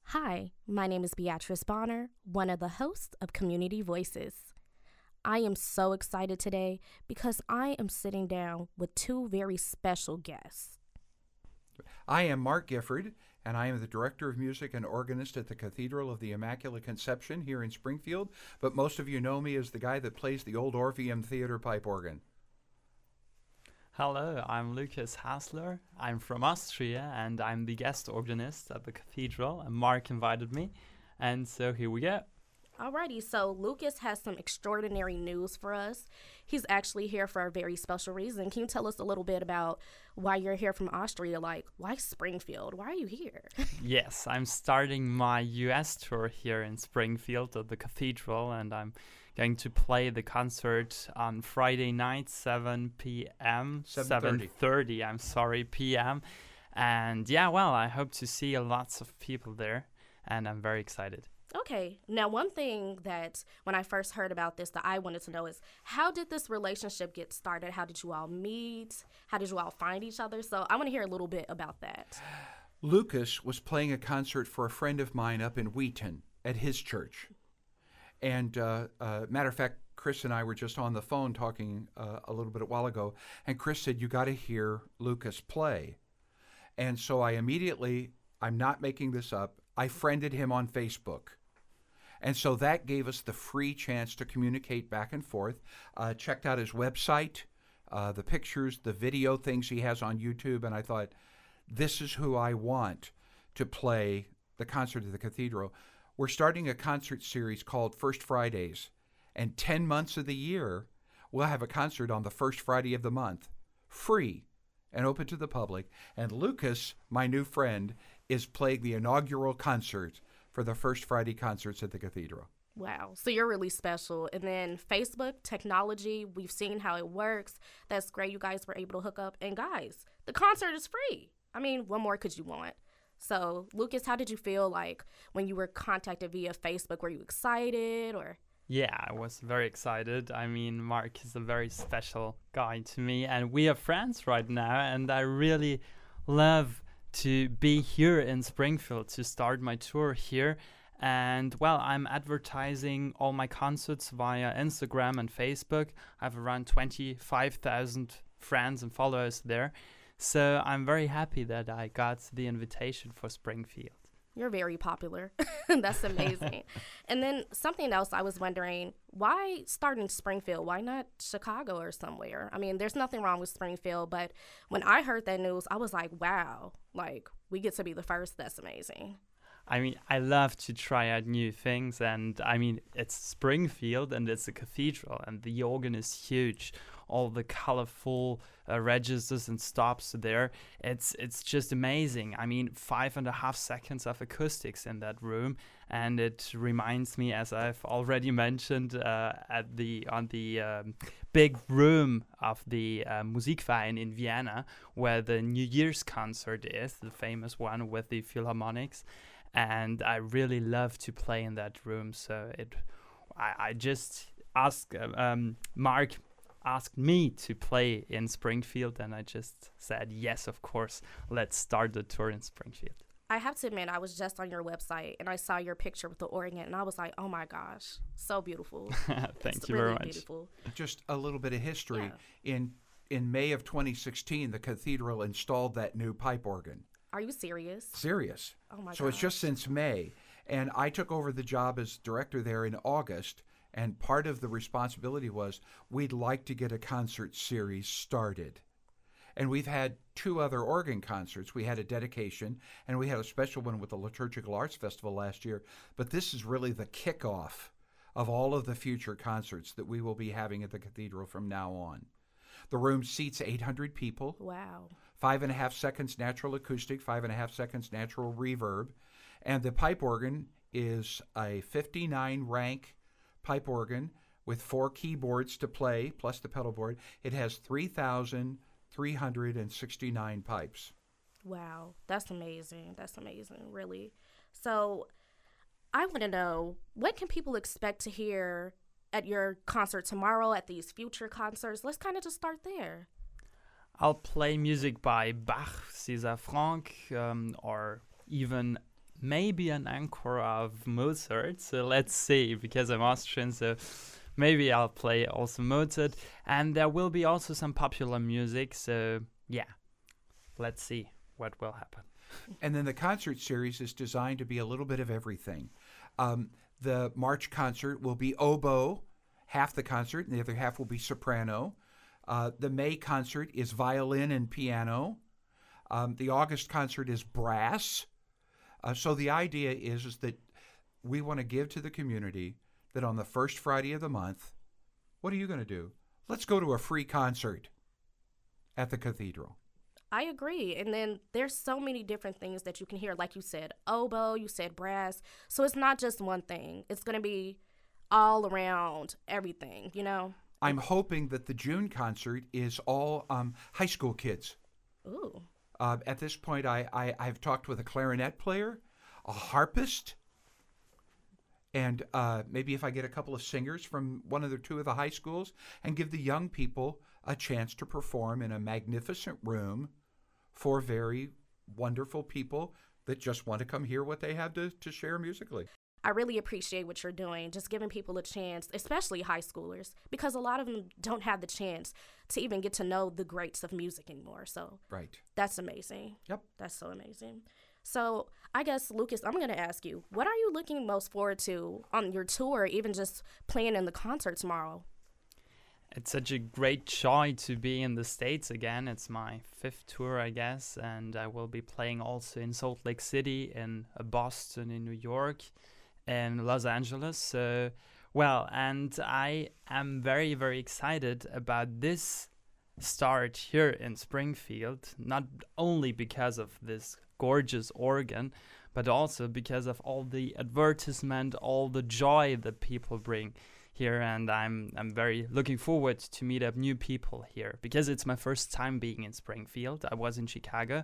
Hi, my name is Beatrice Bonner, one of the hosts of Community Voices. I am so excited today because I am sitting down with two very special guests. I am Mark Gifford, and I am the Director of Music and Organist at the Cathedral of the Immaculate Conception here in Springfield, but most of you know me as the guy that plays the old Orpheum Theater pipe organ. Hello, I'm Lucas Hasler. I'm from Austria and I'm the guest organist at the cathedral, and Mark invited me, and so here we go. Alrighty, so Lucas has some extraordinary news for us. He's actually here for a very special reason. Can you tell us a little bit about why you're here from Austria? Like, why Springfield? Why are you here? Yes, I'm starting my US tour here in Springfield at the cathedral, and I'm going to play the concert on Friday night, 7 p.m. 7:30 p.m. And yeah, well, I hope to see lots of people there, and I'm very excited. Okay, now one thing that when I first heard about this that I wanted to know is, how did this relationship get started? How did you all meet? How did you all find each other? So I want to hear a little bit about that. Lucas was playing a concert for a friend of mine up in Wheaton at his church. And matter of fact, Chris and I were just on the phone talking a little bit a while ago, and Chris said, "You got to hear Lucas play." And so I immediately, I'm not making this up, I friended him on Facebook. And so that gave us the free chance to communicate back and forth. Checked out his website, the pictures, the video things he has on YouTube, and I thought, this is who I want to play the concert at the cathedral. We're starting a concert series called First Fridays, and 10 months of the year, we'll have a concert on the first Friday of the month, free and open to the public. And Lucas, my new friend, is playing the inaugural concert for the First Friday concerts at the cathedral. Wow, so you're really special. And then Facebook, technology, we've seen how it works. That's great. You guys were able to hook up. And guys, the concert is free. I mean, what more could you want? So, Lucas, how did you feel like when you were contacted via Facebook? Were you excited or? Yeah, I was very excited. I mean, Mark is a very special guy to me, and we are friends right now, and I really love to be here in Springfield to start my tour here. And well, I'm advertising all my concerts via Instagram and Facebook. I have around 25,000 friends and followers there. So I'm very happy that I got the invitation for Springfield. You're very popular. That's amazing. And then something else I was wondering, why start in Springfield? Why not Chicago or somewhere? I mean, there's nothing wrong with Springfield, but when I heard that news, I was like, wow, like we get to be the first. That's amazing. I mean, I love to try out new things, and I mean, it's Springfield and it's a cathedral, and the organ is huge. All the colorful registers and stops there. It's just amazing. I mean, 5.5 seconds of acoustics in that room, and it reminds me, as I've already mentioned, on the big room of the Musikverein in Vienna, where the New Year's concert is, the famous one with the Philharmonics. And I really love to play in that room. So I just asked Mark asked me to play in Springfield, and I just said yes, of course. Let's start the tour in Springfield. I have to admit, I was just on your website and I saw your picture with the organ, and I was like, oh my gosh, so beautiful. Thank you very much. Beautiful. Just a little bit of history. Yeah. In May of 2016, the cathedral installed that new pipe organ. Are you serious? Serious. Oh my gosh. So it's just since May. And I took over the job as director there in August. And part of the responsibility was we'd like to get a concert series started. And we've had 2 other organ concerts. We had a dedication, and we had a special one with the Liturgical Arts Festival last year. But this is really the kickoff of all of the future concerts that we will be having at the cathedral from now on. The room seats 800 people. Wow. 5.5 seconds natural acoustic, 5.5 seconds natural reverb. And the pipe organ is a 59 rank pipe organ with 4 keyboards to play, plus the pedal board. It has 3,369 pipes. Wow, that's amazing. That's amazing, really. So I want to know, what can people expect to hear at your concert tomorrow, at these future concerts? Let's kind of just start there. I'll play music by Bach, César Franck, or even maybe an encore of Mozart. So let's see, because I'm Austrian, so maybe I'll play also Mozart. And there will be also some popular music. So yeah, let's see what will happen. And then the concert series is designed to be a little bit of everything. The March concert will be oboe, half the concert, and the other half will be soprano. The May concert is violin and piano. The August concert is brass. So the idea is that we want to give to the community that on the first Friday of the month, what are you going to do? Let's go to a free concert at the cathedral. I agree. And then there's so many different things that you can hear. Like you said, oboe, you said brass. So it's not just one thing. It's going to be all around everything, you know? I'm hoping that the June concert is all high school kids. Ooh. At this point, I've talked with a clarinet player, a harpist, and maybe if I get a couple of singers from one of the two of the high schools, and give the young people a chance to perform in a magnificent room for very wonderful people that just want to come hear what they have to share musically. I really appreciate what you're doing, just giving people a chance, especially high schoolers, because a lot of them don't have the chance to even get to know the greats of music anymore. So Right. that's amazing. Yep. That's so amazing. So I guess, Lucas, I'm going to ask you, what are you looking most forward to on your tour, even just playing in the concert tomorrow? It's such a great joy to be in the States again. It's my 5th tour, I guess, and I will be playing also in Salt Lake City, in Boston, in New York, and Los Angeles. So, well, and I am very, very excited about this start here in Springfield, not only because of this gorgeous organ, but also because of all the advertisement, all the joy that people bring here. And I'm very looking forward to meet up new people here, because it's my first time being in Springfield. I was in Chicago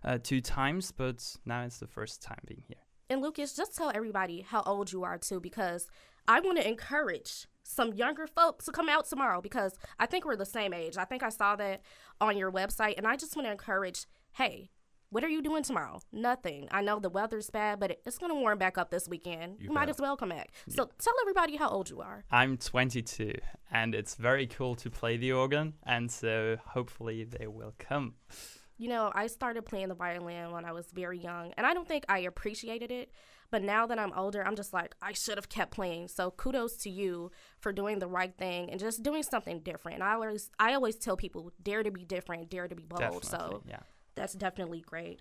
2 times, but now it's the first time being here. And Lucas, just tell everybody how old you are too, because I want to encourage some younger folks to come out tomorrow, because I think we're the same age. I think I saw that on your website, and I just want to encourage, hey, what are you doing tomorrow? Nothing. I know the weather's bad, but it's going to warm back up this weekend. You might as well come back. So tell everybody how old you are. I'm 22, and it's very cool to play the organ, and so hopefully they will come. You know, I started playing the violin when I was very young, and I don't think I appreciated it. But now that I'm older, I'm just like, I should have kept playing. So kudos to you for doing the right thing and just doing something different. And I always tell people, dare to be different, dare to be bold. Definitely, so yeah. That's definitely great.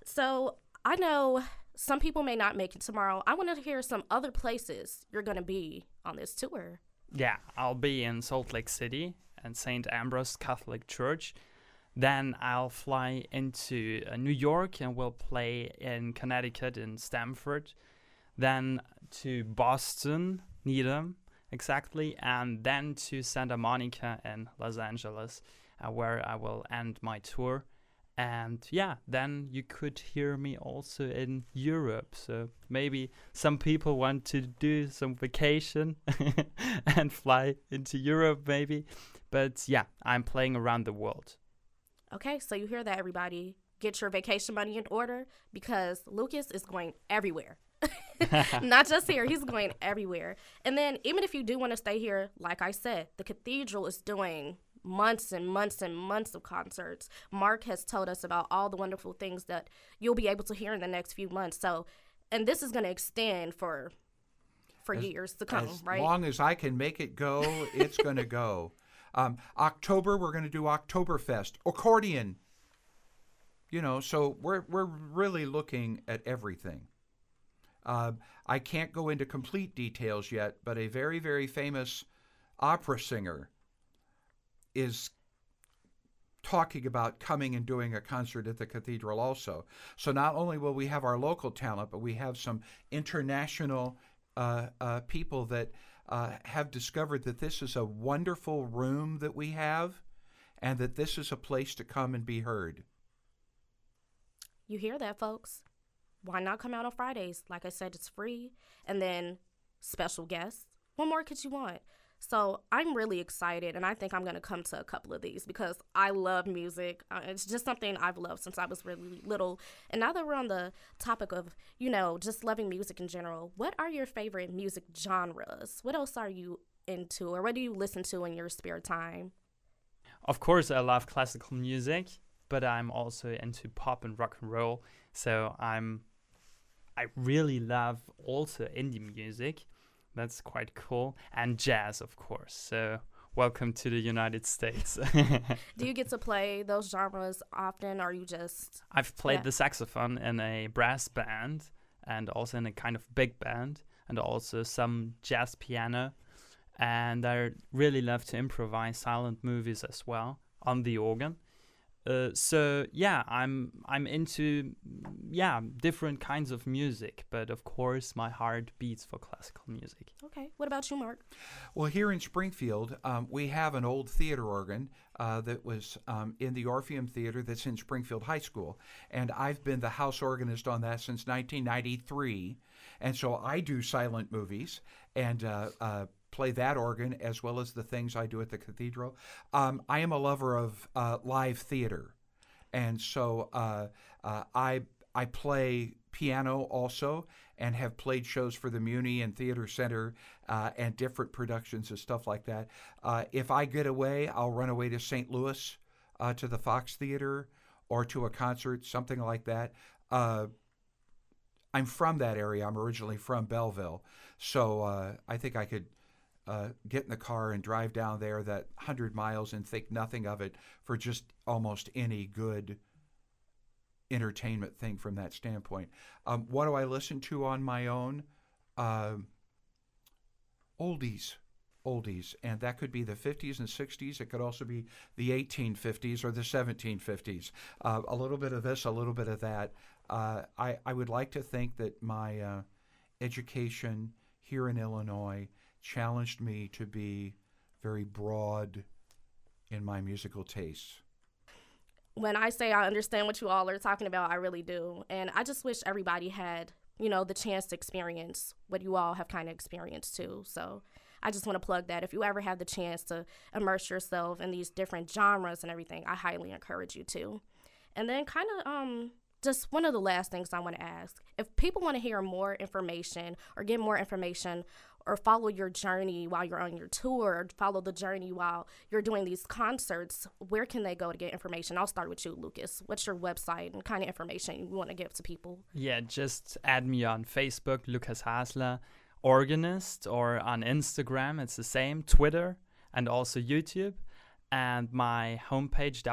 So I know some people may not make it tomorrow. I want to hear some other places you're going to be on this tour. Yeah, I'll be in Salt Lake City and St. Ambrose Catholic Church. Then I'll fly into New York and we'll play in Connecticut in Stamford. Then to Boston, Needham, exactly. And then to Santa Monica in Los Angeles, where I will end my tour. And yeah, then you could hear me also in Europe. So maybe some people want to do some vacation and fly into Europe maybe. But yeah, I'm playing around the world. Okay, so you hear that, everybody. Get your vacation money in order, because Lucas is going everywhere. Not just here, he's going everywhere. And then even if you do want to stay here, like I said, the cathedral is doing months and months and months of concerts. Mark has told us about all the wonderful things that you'll be able to hear in the next few months. So, and this is going to extend for years to come, right? As long as I can make it go, it's going to go. October, we're going to do Oktoberfest, accordion. You know, so we're really looking at everything. I can't go into complete details yet, but a very, very famous opera singer is talking about coming and doing a concert at the cathedral also. So not only will we have our local talent, but we have some international people that have discovered that this is a wonderful room that we have, and that this is a place to come and be heard. You hear that, folks? Why not come out on Fridays? Like I said, it's free. And then special guests. What more could you want? So I'm really excited, and I think I'm going to come to a couple of these because I love music. It's just something I've loved since I was really little. And now that we're on the topic of, just loving music in general, what are your favorite music genres? What else are you into, or what do you listen to in your spare time? Of course, I love classical music, but I'm also into pop and rock and roll. So I really love also indie music. That's quite cool. And jazz, of course. So welcome to the United States. Do you get to play those genres often, or you just... I've played the saxophone in a brass band and also in a kind of big band and also some jazz piano. And I really love to improvise silent movies as well on the organ. So yeah, I'm into different kinds of music, but of course my heart beats for classical music. Okay, what about you, Mark? Well, here in Springfield, we have an old theater organ that was in the Orpheum Theater that's in Springfield High School, and I've been the house organist on that since 1993, and so I do silent movies and play that organ as well as the things I do at the cathedral. I am a lover of live theater, and so I play piano also and have played shows for the Muni and Theater Center and different productions and stuff like that. If I get away, I'll run away to St. Louis to the Fox Theater or to a concert, something like that. I'm from that area. I'm originally from Belleville, so I think I could get in the car and drive down there that 100 miles and think nothing of it for just almost any good entertainment thing from that standpoint. What do I listen to on my own? Oldies, and that could be the 50s and 60s. It could also be the 1850s or the 1750s. A little bit of this, a little bit of that. I would like to think that my education here in Illinois challenged me to be very broad in my musical tastes. When I say I understand what you all are talking about, I really do. And I just wish everybody had, the chance to experience what you all have kind of experienced too. So I just want to plug that. If you ever have the chance to immerse yourself in these different genres and everything, I highly encourage you to. And then kind of just one of the last things I want to ask, if people want to hear more information or get more information or follow your journey while you're on your tour, or follow the journey while you're doing these concerts, where can they go to get information? I'll start with you, Lucas. What's your website and kind of information you want to give to people? Yeah, just add me on Facebook, Lucas Hasler, organist, or on Instagram, it's the same, Twitter, and also YouTube. And my homepage,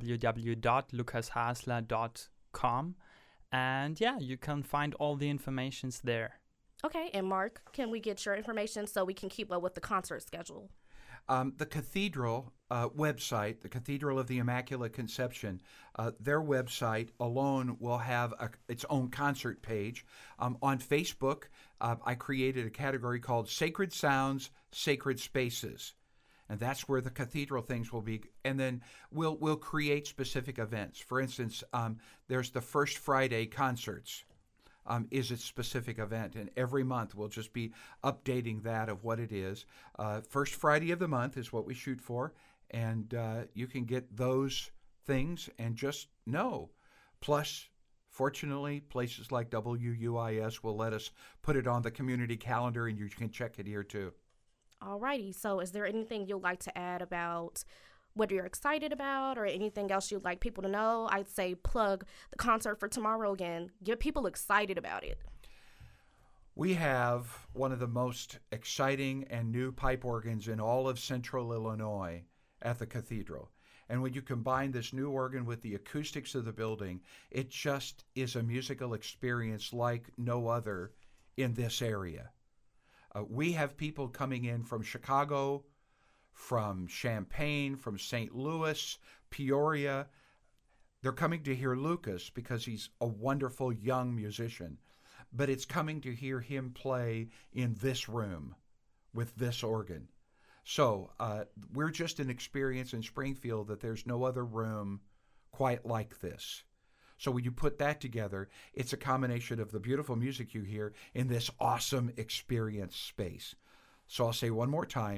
www.lucashasler.com. And yeah, you can find all the informations there. Okay, and Mark, can we get your information so we can keep up with the concert schedule? The Cathedral website, the Cathedral of the Immaculate Conception, their website alone will have its own concert page. On Facebook, I created a category called Sacred Sounds, Sacred Spaces. And that's where the cathedral things will be. And then we'll create specific events. For instance, there's the First Friday concerts. Is its specific event, and every month we'll just be updating that of what it is. First Friday of the month is what we shoot for, and you can get those things and just know. Plus, fortunately, places like WUIS will let us put it on the community calendar, and you can check it here too. Alrighty, so is there anything you'd like to add about what you're excited about or anything else you'd like people to know? I'd say plug the concert for tomorrow again. Get people excited about it. We have one of the most exciting and new pipe organs in all of Central Illinois at the cathedral. And when you combine this new organ with the acoustics of the building, it just is a musical experience like no other in this area. We have people coming in from Chicago, from Champaign, from St. Louis, Peoria. They're coming to hear Lucas because he's a wonderful young musician, but it's coming to hear him play in this room with this organ. So we're just an experience in Springfield that there's no other room quite like this. So when you put that together, it's a combination of the beautiful music you hear in this awesome experience space. So I'll say one more time,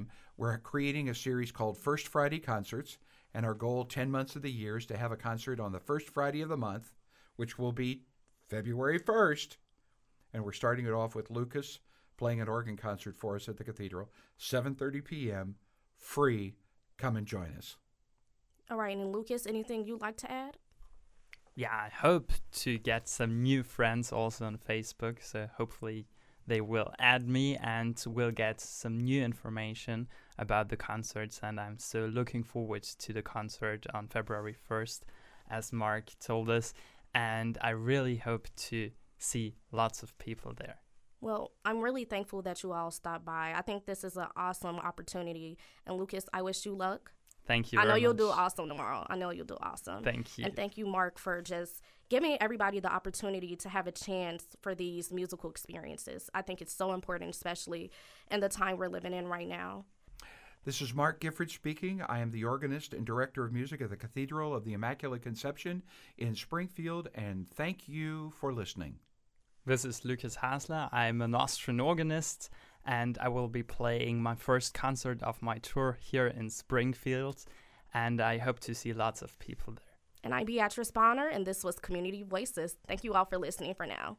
We're creating a series called First Friday Concerts, and our goal 10 months of the year is to have a concert on the first Friday of the month, which will be February 1st. And we're starting it off with Lucas playing an organ concert for us at the Cathedral, 7:30 p.m., free. Come and join us. All right, and Lucas, anything you'd like to add? Yeah, I hope to get some new friends also on Facebook, so hopefully they will add me and we'll get some new information about the concerts, and I'm so looking forward to the concert on February 1st, as Mark told us, and I really hope to see lots of people there. Well, I'm really thankful that you all stopped by. I think this is an awesome opportunity, and Lucas, I wish you luck. Thank you I know very you'll much. do awesome tomorrow. I know you'll do awesome. Thank you. And thank you, Mark, for just giving everybody the opportunity to have a chance for these musical experiences. I think it's so important, especially in the time we're living in right now. This is Mark Gifford speaking. I am the organist and director of music at the Cathedral of the Immaculate Conception in Springfield, and thank you for listening. This is Lucas Hasler. I'm an Austrian organist, and I will be playing my first concert of my tour here in Springfield, and I hope to see lots of people there. And I'm Beatrice Bonner, and this was Community Voices. Thank you all for listening for now.